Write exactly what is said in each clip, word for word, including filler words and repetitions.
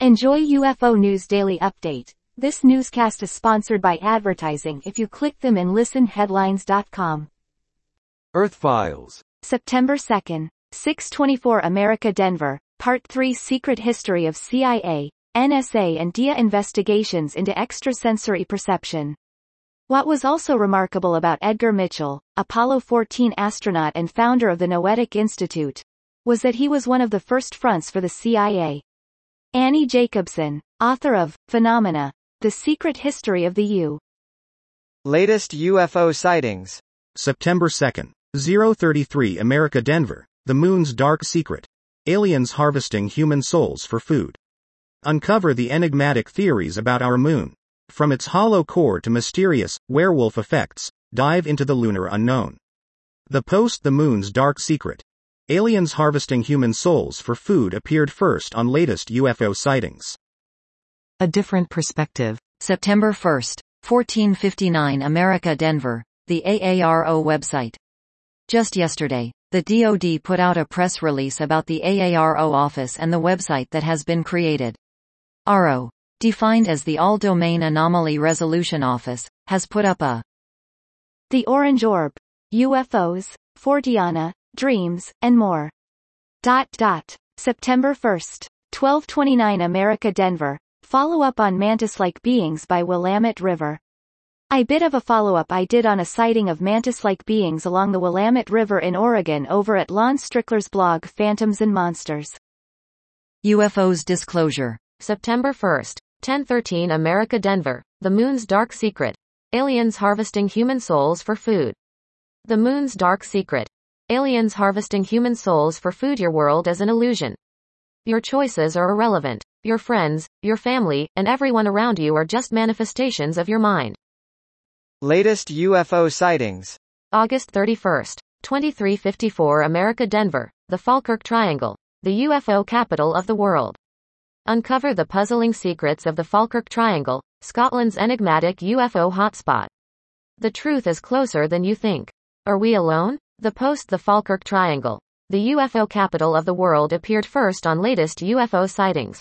Enjoy U F O News Daily Update. This newscast is sponsored by advertising if you click them and listen headlines dot com. Earth Files. September second, six twenty-four America Denver, Part three Secret History of C I A, N S A and D I A Investigations into Extrasensory Perception. What was also remarkable about Edgar Mitchell, Apollo fourteen astronaut and founder of the Noetic Institute, was that he was one of the first fronts for the C I A. Annie Jacobson, author of Phenomena, The Secret History of the U. Latest U F O sightings. September second, zero thirty-three America Denver, The Moon's Dark Secret. Aliens Harvesting Human Souls for Food. Uncover the enigmatic theories about our moon. From its hollow core to mysterious, werewolf effects, dive into the lunar unknown. The post The Moon's Dark Secret. Aliens Harvesting Human Souls for Food appeared first on latest U F O sightings. A Different Perspective. September first, fourteen fifty-nine America Denver, the A A R O website. Just yesterday, the D O D put out a press release about the A A R O office and the website that has been created. R O, defined as the All-Domain Anomaly Resolution Office, has put up a The Orange Orb, U F Os, Forteana, Dreams, and more. Dot dot. September first, twelve twenty-nine America Denver, follow-up on mantis-like beings by Willamette River. I bit of a follow-up I did on a sighting of mantis-like beings along the Willamette River in Oregon over at Lon Strickler's blog Phantoms and Monsters. U F Os Disclosure. September first, ten thirteen America Denver, The Moon's Dark Secret. Aliens Harvesting Human Souls for Food. The Moon's Dark Secret. Aliens harvesting human souls for food. Your world is an illusion. Your choices are irrelevant. Your friends, your family, and everyone around you are just manifestations of your mind. Latest U F O sightings. August thirty-first, twenty-three fifty-four America Denver, the Falkirk Triangle, the U F O capital of the world. Uncover the puzzling secrets of the Falkirk Triangle, Scotland's enigmatic U F O hotspot. The truth is closer than you think. Are we alone? The post The Falkirk Triangle, the U F O capital of the world appeared first on latest U F O sightings.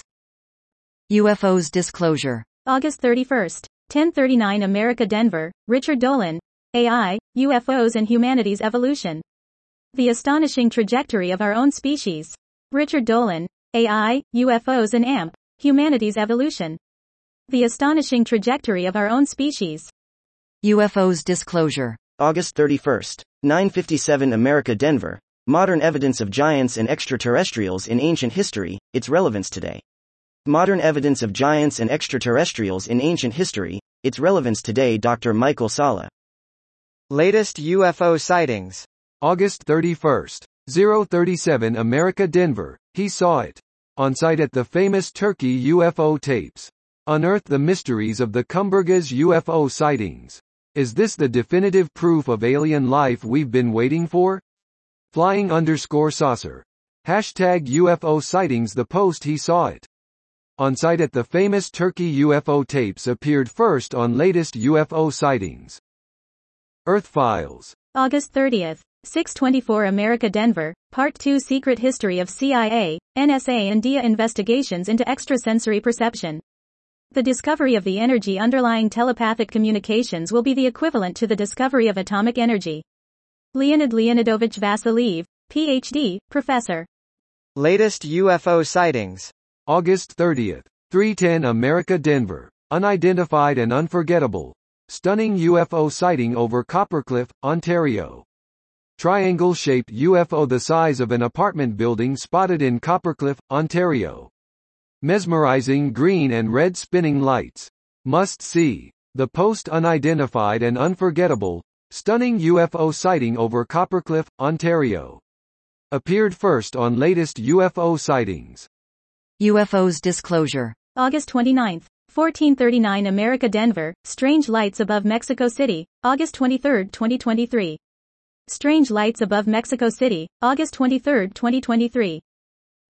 U F Os Disclosure. August thirty-first, ten thirty-nine America Denver, Richard Dolan, A I, U F Os and Humanity's Evolution. The Astonishing Trajectory of Our Own Species. Richard Dolan, A I, U F Os and A M P, Humanity's Evolution. The Astonishing Trajectory of Our Own Species. U F Os Disclosure. August thirty-first, nine fifty-seven America Denver, Modern Evidence of Giants and Extraterrestrials in Ancient History, Its Relevance Today. Modern Evidence of Giants and Extraterrestrials in Ancient History, Its Relevance Today. Doctor Michael Salla. Latest U F O sightings. August thirty-first, zero thirty-seven America Denver, he saw it. On site at the famous Turkey U F O tapes. Unearth the mysteries of the Cumbergas U F O sightings. Is this the definitive proof of alien life we've been waiting for? Flying underscore saucer. Hashtag U F O sightings. The post he saw it. On site at the famous Turkey U F O tapes appeared first on latest U F O sightings. Earth Files. August thirtieth, six twenty-four America Denver, Part two Secret History of C I A, N S A and D I A Investigations into Extrasensory Perception. The discovery of the energy underlying telepathic communications will be the equivalent to the discovery of atomic energy. Leonid Leonidovich Vasiliev, P H D, Professor. Latest U F O sightings. August thirtieth, three ten America Denver, Unidentified and Unforgettable. Stunning U F O sighting over Coppercliff, Ontario. Triangle-shaped U F O the size of an apartment building spotted in Coppercliff, Ontario. Mesmerizing green and red spinning lights. Must see. The post Unidentified and Unforgettable, Stunning U F O sighting over Coppercliff, Ontario. Appeared first on latest U F O sightings. U F Os Disclosure. August twenty-ninth, fourteen thirty-nine America Denver, Strange Lights Above Mexico City, August twenty-third, twenty twenty-three. Strange Lights Above Mexico City, August twenty-third, twenty twenty-three.